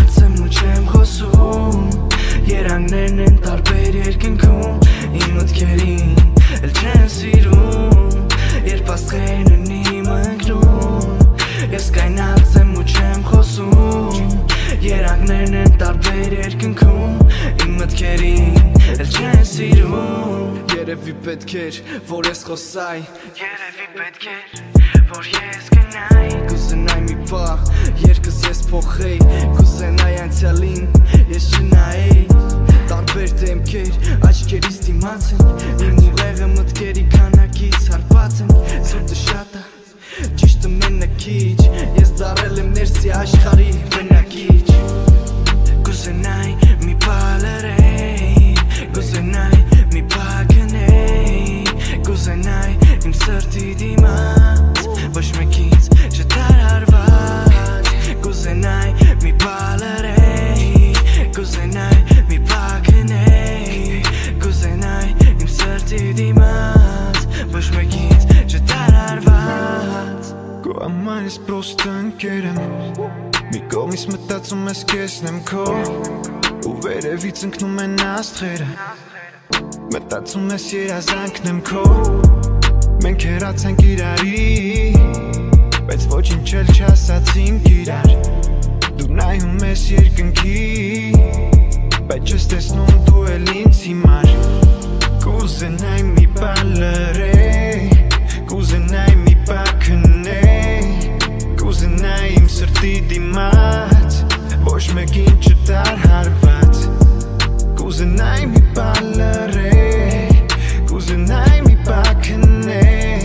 գնացեմ ու չեմ խոսում Երանգներն են տարբեր երկնքում Իմ մտքերին էլ չեն սիրում Երբ աստղերն են իմ ընկնում Ես կայնացեմ ու չեմ խոսում Երանգներն են տարբեր երկնքում Իմ մտքերին էլ չեն սիրում Երևի պետք էր, որ ես խոսայի Երևի պետք էր, որ ես գնայի Կուզենայի մի պահ, երկս ես փոխեի Կուզենայի անցյալին, ես չնայի Տարբեր դեմքեր, աչքերիս դիմաց են Իմ ուղեղը մտքերի քանակից հարբած են Սուրտը շատ է, ճիշտը մենակիչ Ես դարել եմ ներսի աշխարհի բնակիչ Կուզենայի մի պահ լրեի Կուզենայի մի պահ գնեի Կուզենայի իմ սրտի դիմաց Ոչ մեկից չդարարված Կուզենայի մի պահ լրեի Կուզենայի մի պահ գնեի Կուզենայի իմ սրտի դիմաց Ոչ մեկից չդարարված Քո համար ես պրոստը ընկեր եմ Մի կողմից մտածում ես կեսն եմ քո Ու վերևից ընկնում են աստղերը Մտածում ես երազանքն եմ քո Մենք հեռացանք իրարի Բայց ոչինչ էլ չասացինք իրար Դու նայում ես երկնքի Բայց չես տեսնում դու էլ ինձ հիմար Կուզենայի մի պահ լրեի Կուզենայի մի պահ քնեի Կուզենայի իմ սրտի դիմաց Ոչ մեկին չդարարված Կուզենայի մի պահ լրեի Կուզենայի մի պահ քնեի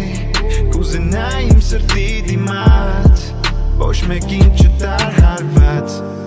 Կուզենայի իմ սրտի դիմաց Ոչ մեկին չդարարված